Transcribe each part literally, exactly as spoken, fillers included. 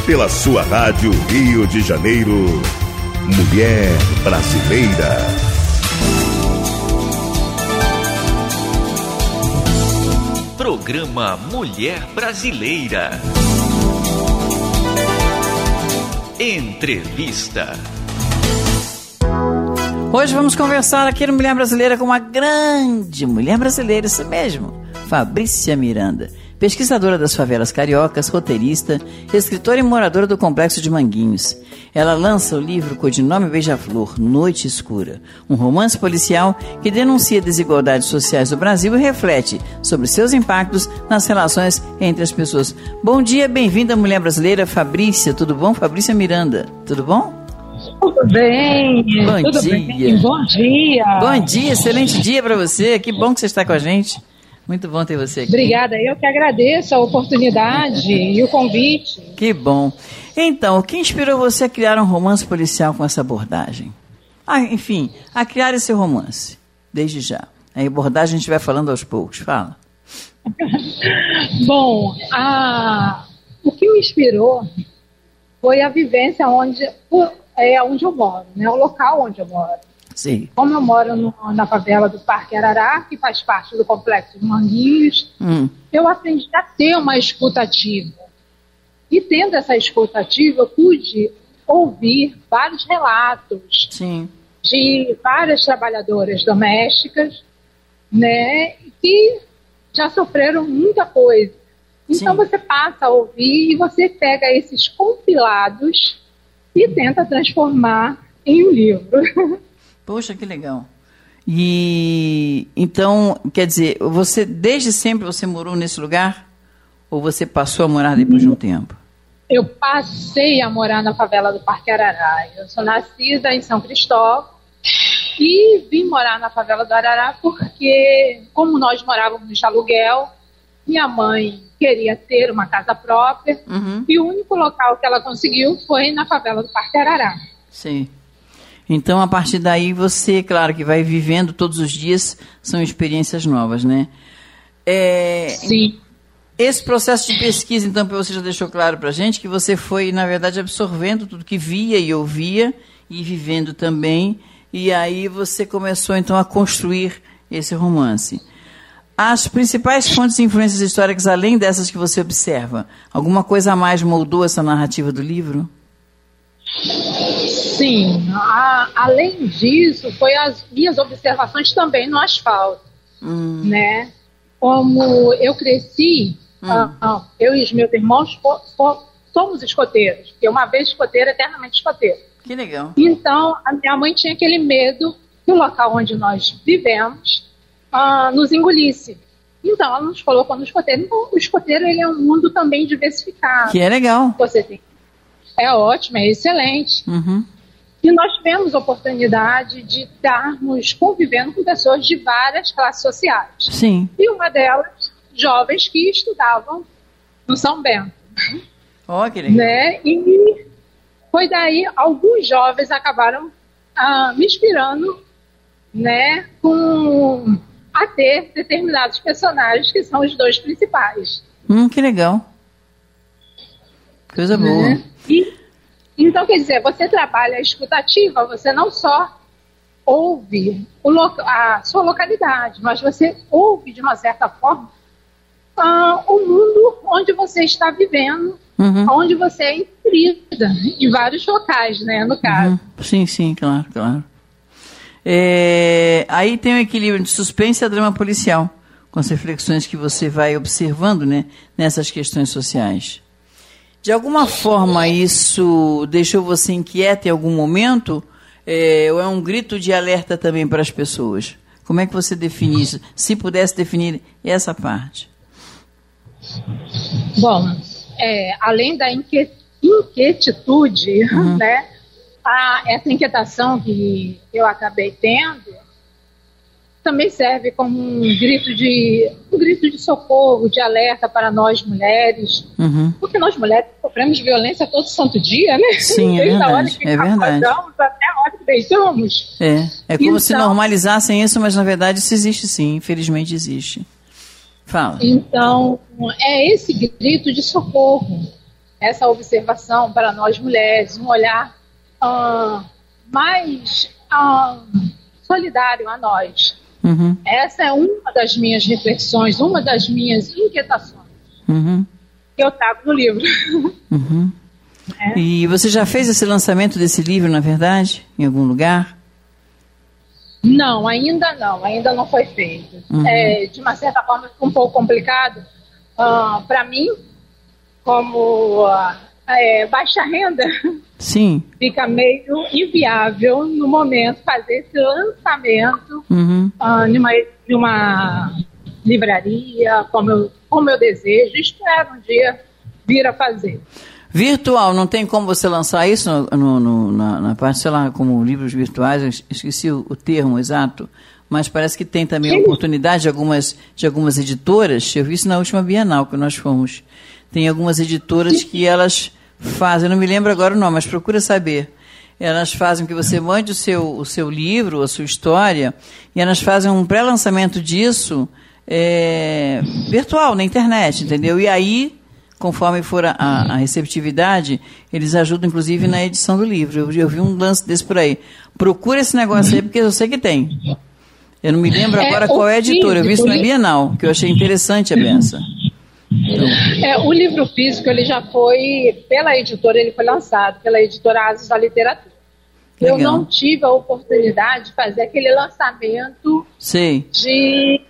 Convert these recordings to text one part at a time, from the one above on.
pela sua rádio Rio de Janeiro, Mulher Brasileira. Programa Mulher Brasileira. Entrevista. Hoje vamos conversar aqui no Mulher Brasileira com uma grande mulher brasileira, isso mesmo, Fabrícia Miranda, pesquisadora das favelas cariocas, roteirista, escritora e moradora do Complexo de Manguinhos. Ela lança o livro codinome Beija-Flor, Noite Escura, um romance policial que denuncia desigualdades sociais do Brasil e reflete sobre seus impactos nas relações entre as pessoas. Bom dia, bem-vinda, mulher brasileira, Fabrícia, tudo bom? Fabrícia Miranda, tudo bom? Tudo bem, bom tudo dia. bem, bom dia. Bom dia, excelente dia para você, que bom que você está com a gente. Muito bom ter você aqui. Obrigada, eu que agradeço a oportunidade e o convite. Que bom. Então, o que inspirou você a criar um romance policial com essa abordagem? Ah, enfim, a criar esse romance, desde já. A abordagem a gente vai falando aos poucos, fala. Bom, a... o que me inspirou foi a vivência onde, é, onde eu moro, né? O local onde eu moro. Sim. Como eu moro no, na favela do Parque Arará, que faz parte do Complexo de Manguinhos, hum. eu aprendi a ter uma escuta ativa. E tendo essa escuta ativa, eu pude ouvir vários relatos Sim. de várias trabalhadoras domésticas, né, que já sofreram muita coisa. Então Sim. você passa a ouvir e você pega esses compilados e tenta transformar em um livro. Poxa, que legal. E então, quer dizer, você desde sempre você morou nesse lugar? Ou você passou a morar depois de um tempo? Eu passei a morar na favela do Parque Arará. Eu sou nascida em São Cristóvão e vim morar na favela do Arará porque, como nós morávamos de aluguel, minha mãe queria ter uma casa própria uhum. e o único local que ela conseguiu foi na favela do Parque Arará. Sim. Então, a partir daí, você, claro, que vai vivendo todos os dias, são experiências novas, né? É, Sim. Esse processo de pesquisa, então, você já deixou claro para a gente que você foi, na verdade, absorvendo tudo que via e ouvia e vivendo também, e aí você começou, então, a construir esse romance. As principais fontes e influências históricas, além dessas que você observa, alguma coisa a mais moldou essa narrativa do livro? Sim, a, além disso, foi as minhas observações também no asfalto, hum. né? Como eu cresci, hum. uh, eu e os meus irmãos fo, fo, somos escoteiros, porque uma vez escoteiro, eternamente escoteiro. Que legal. Então, a minha mãe tinha aquele medo que o local onde nós vivemos uh, nos engolisse. Então, ela nos colocou no escoteiro. Então, o escoteiro ele é um mundo também diversificado. Que é legal. Você tem É ótimo, é excelente. Uhum. E nós tivemos oportunidade de estarmos convivendo com pessoas de várias classes sociais. Sim. E uma delas, jovens que estudavam no São Bento. Ó, que legal. Né? E foi daí, alguns jovens acabaram ah, me inspirando, né, com, a ter determinados personagens que são os dois principais. Hum, que legal. Coisa boa. Né? E, então, quer dizer, você trabalha a escutativa, você não só ouve o loca- a sua localidade, mas você ouve, de uma certa forma, uh, o mundo onde você está vivendo, uhum. onde você é inserida, em vários locais, né, no caso. Uhum. Sim, sim, claro, claro. É, aí tem um equilíbrio de suspense e drama policial, com as reflexões que você vai observando, né, nessas questões sociais. De alguma forma isso deixou você inquieta em algum momento? É, ou é um grito de alerta também para as pessoas? Como é que você define isso? Se pudesse definir essa parte. Bom, é, além da inquiet- inquietude, uhum. né, a, essa inquietação que eu acabei tendo, também serve como um grito de um grito de socorro, de alerta para nós mulheres, uhum. porque nós mulheres sofremos violência todo santo dia, né? Sim, é Desde verdade, a hora que é verdade. até a hora que beijamos. É, é como então, se normalizassem isso, mas na verdade isso existe sim, infelizmente existe. Fala. Então, é esse grito de socorro, essa observação para nós mulheres, um olhar uh, mais uh, solidário a nós. Uhum. Essa é uma das minhas reflexões, uma das minhas inquietações uhum. que eu trago no livro. Uhum. É. E você já fez esse lançamento desse livro, na verdade, em algum lugar? Não, ainda não, ainda não foi feito. Uhum. É, de uma certa forma, um pouco complicado uh, para mim, como uh, é, baixa renda. Sim. Fica meio inviável no momento fazer esse lançamento uhum. uh, numa, numa livraria, como eu, como eu desejo. Espero um dia vir a fazer. Virtual, não tem como você lançar isso no, no, no, na, na parte, sei lá, como livros virtuais, eu esqueci o, o termo exato, mas parece que tem também a oportunidade de algumas, de algumas editoras, eu vi isso na última Bienal que nós fomos, tem algumas editoras que elas fazem, eu não me lembro agora o nome, mas procura saber, elas fazem que você mande o seu, o seu livro, a sua história, e elas fazem um pré-lançamento disso é, virtual, na internet, entendeu? E aí, conforme for a, a receptividade, eles ajudam, inclusive, na edição do livro. Eu, eu vi um lance desse por aí. Procura esse negócio aí, porque eu sei que tem. Eu não me lembro agora é, qual é a editora. Eu vi isso na Bienal, que eu achei interessante a benção. Então. É, o livro físico, ele já foi, pela editora, ele foi lançado, pela editora Ases da Literatura. Legal. Eu não tive a oportunidade de fazer aquele lançamento Sei. de...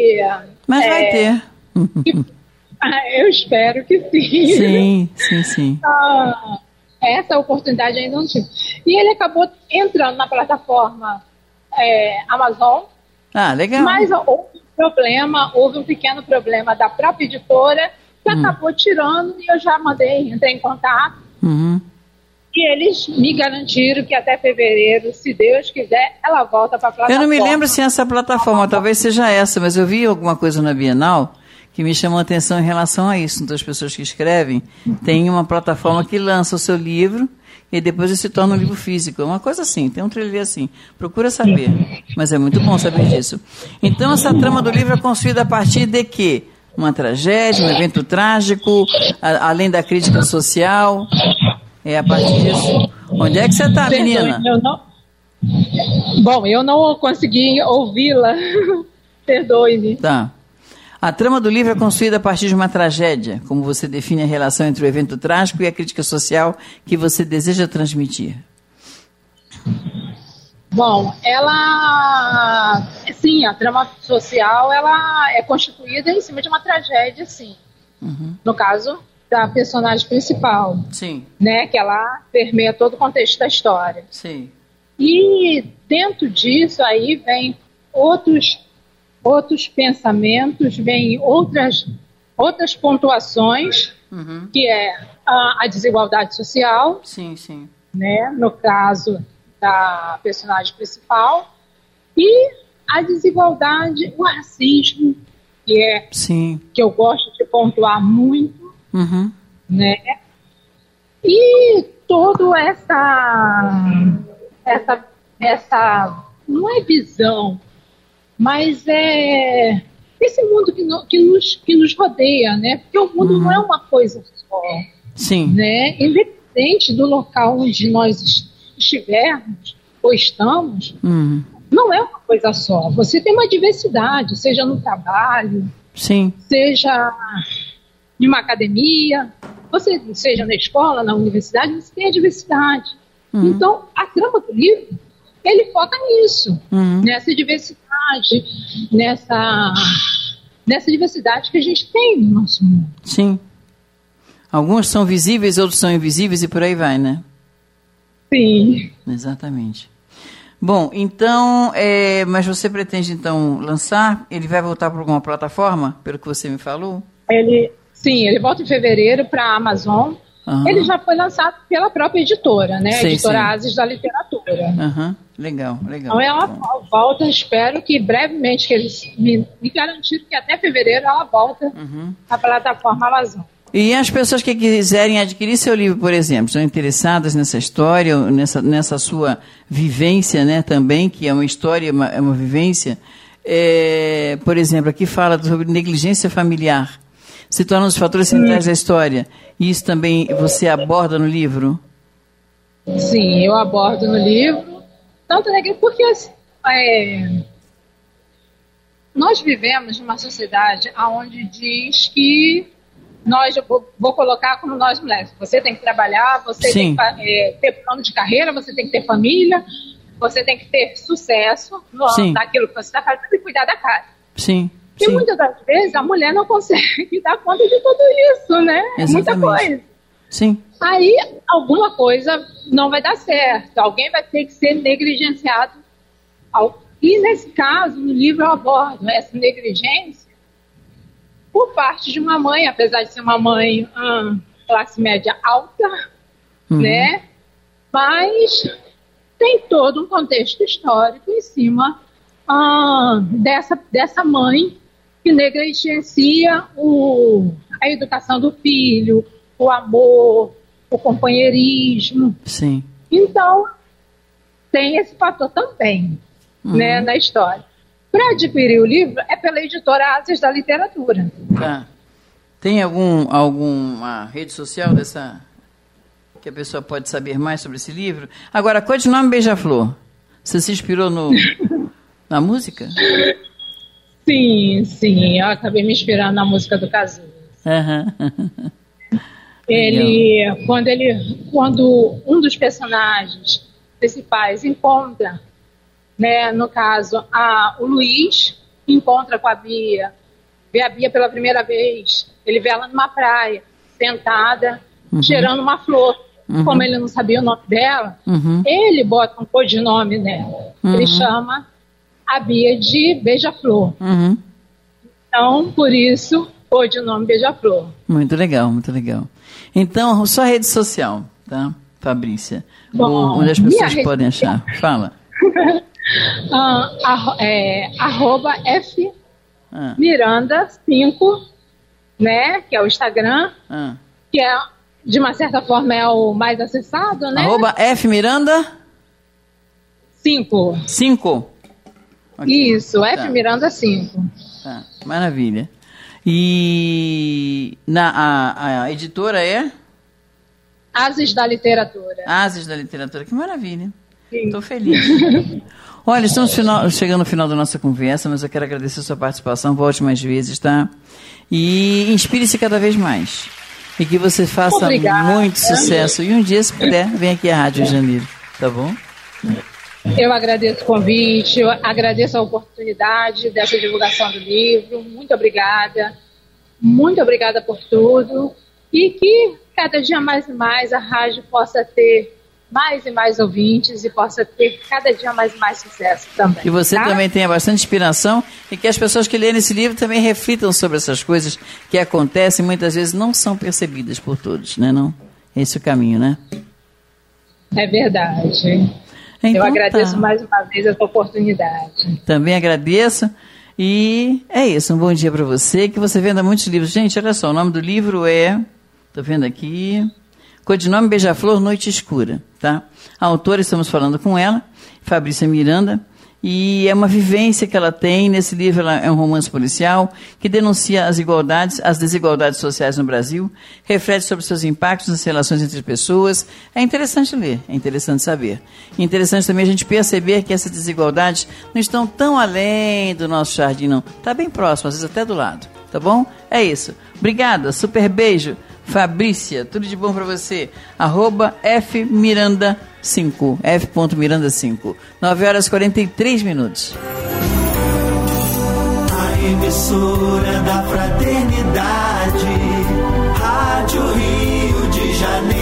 Mas é, vai ter. Que, eu espero que sim. Sim, sim, sim. Ah, essa oportunidade ainda não tive. E ele acabou entrando na plataforma é, Amazon. Ah, legal. Mas houve um problema, houve um pequeno problema da própria editora que hum. acabou tirando e eu já mandei, entrei em contato. Uhum. E eles me garantiram que até fevereiro, se Deus quiser, ela volta para a plataforma. Eu não me lembro se é essa plataforma, talvez seja essa, mas eu vi alguma coisa na Bienal que me chamou a atenção em relação a isso. Então, as pessoas que escrevem têm uma plataforma que lança o seu livro e depois ele se torna um livro físico. É uma coisa assim, tem um trailer assim. Procura saber, mas é muito bom saber disso. Então, essa trama do livro é construída a partir de quê? Uma tragédia, um evento trágico, a, além da crítica social. É a partir disso. Onde é que você está, menina? Eu não... Bom, eu não consegui ouvi-la. Perdoe-me. Tá. A trama do livro é construída a partir de uma tragédia, como você define a relação entre o evento trágico e a crítica social que você deseja transmitir. Bom, ela... Sim, a trama social ela é constituída em cima de uma tragédia, sim. Uhum. No caso da personagem principal. Sim. Né, que ela permeia todo o contexto da história. Sim. E dentro disso aí vem outros... outros pensamentos, vêm outras, outras pontuações, uhum. que é a, a desigualdade social, sim, sim. Né, no caso da personagem principal, e a desigualdade, o racismo, que é sim. que eu gosto de pontuar muito, uhum. né, e toda essa, essa, essa, não é visão, mas é esse mundo que, no, que, nos, que nos rodeia, né? Porque o mundo uhum. não é uma coisa só. Sim. Né? Independente do local onde nós estivermos ou estamos, uhum. não é uma coisa só. Você tem uma diversidade, seja no trabalho, sim. seja em uma academia, você, seja na escola, na universidade, você tem a diversidade. Uhum. Então, a trama do livro, ele foca nisso, uhum. nessa diversidade, nessa, nessa diversidade que a gente tem no nosso mundo. Sim. Alguns são visíveis, outros são invisíveis e por aí vai, né? Sim. Exatamente. Bom, então, é, mas você pretende então lançar? Ele vai voltar para alguma plataforma, pelo que você me falou? Ele, sim, ele volta em fevereiro para a Amazon. Uhum. Ele já foi lançado pela própria editora, né? Sei, a editora sim. Ases da Literatura. Uhum. Legal, legal. Então é uma volta, espero que brevemente, que eles me, me garantiram que até fevereiro ela volta uhum. à plataforma Amazon. E as pessoas que quiserem adquirir seu livro, por exemplo, estão interessadas nessa história, nessa, nessa sua vivência, né, também, que é uma história, uma, é uma vivência. É, por exemplo, aqui fala sobre negligência familiar. se torna um dos fatores centrais da história. E isso também você aborda no livro? Sim, eu abordo no livro. Tanto é que, porque é, nós vivemos numa sociedade onde diz que nós, eu vou, vou colocar como nós mulheres, você tem que trabalhar, você Sim. tem que é, ter plano de carreira, você tem que ter família, você tem que ter sucesso no, naquilo que você está fazendo e cuidar da casa. Sim. E Sim. muitas das vezes a mulher não consegue dar conta de tudo isso, né? É muita coisa. Sim. Aí alguma coisa não vai dar certo, alguém vai ter que ser negligenciado. E nesse caso, no livro eu abordo essa negligência por parte de uma mãe, apesar de ser uma mãe hum, classe média alta, uhum. né? Mas tem todo um contexto histórico em cima hum, dessa, dessa mãe que negligencia o, a educação do filho, o amor, o companheirismo. Sim. Então, tem esse fator também, uhum. né, na história. Para adquirir o livro, é pela editora Asas da Literatura. Tá. Tem algum, alguma rede social dessa que a pessoa pode saber mais sobre esse livro? Agora, Codinome Beija-Flor. Você se inspirou no, na música? Sim, sim. Eu acabei me inspirando na música do Cazuza. Uhum. Ele, quando, ele, quando um dos personagens principais encontra, né, no caso, a, o Luiz encontra com a Bia, vê a Bia pela primeira vez, ele vê ela numa praia, sentada, uhum. cheirando uma flor. Uhum. Como ele não sabia o nome dela, uhum. ele bota um codinome nela. Uhum. Ele chama a Bia de Beija-Flor. Uhum. Então, por isso, codinome Beija-Flor. Muito legal, muito legal. Então, sua rede social, tá, Fabrícia? Bom, onde as pessoas podem rede... achar? Fala. ah, a, é, arroba F ah. Miranda cinco, né? Que é o Instagram, ah. que é, de uma certa forma, é o mais acessado, né? Arroba F Miranda cinco. cinco. Okay. Isso, F tá. Miranda cinco. Tá, maravilha. E na, a, a editora é? Asas da Literatura. Asas da Literatura, que maravilha. Estou feliz. Olha, estamos final, chegando ao final da nossa conversa, mas eu quero agradecer a sua participação, volte mais vezes, tá? E inspire-se cada vez mais. E que você faça Obrigada. muito sucesso. E um dia, se puder, vem aqui à Rádio Rio de Janeiro, tá bom? Eu agradeço o convite, eu agradeço a oportunidade dessa divulgação do livro. Muito obrigada. Muito obrigada por tudo. E que cada dia mais e mais a rádio possa ter mais e mais ouvintes e possa ter cada dia mais e mais sucesso também. E você tá? também tenha bastante inspiração e que as pessoas que leem esse livro também reflitam sobre essas coisas que acontecem e muitas vezes não são percebidas por todos, né? Não? Esse é o caminho, né? É verdade. Então, eu agradeço tá. mais uma vez essa oportunidade. Também agradeço. E é isso, um bom dia para você, que você venda muitos livros. Gente, olha só, o nome do livro é, estou vendo aqui, Codinome Beija-Flor, Noite Escura, tá? A autora, estamos falando com ela, Fabrícia Miranda, e é uma vivência que ela tem. Nesse livro, ela é um romance policial que denuncia as igualdades, as desigualdades sociais no Brasil, reflete sobre seus impactos nas relações entre as pessoas. É interessante ler, é interessante saber. É interessante também a gente perceber que essas desigualdades não estão tão além do nosso jardim, não. Está bem próximo, às vezes até do lado, tá bom? É isso. Obrigada, super beijo. Fabrícia, tudo de bom para você. Arroba F Miranda cinco, F Miranda cinco. nove horas e quarenta e três minutos. A emissora da fraternidade, Rádio Rio de Janeiro.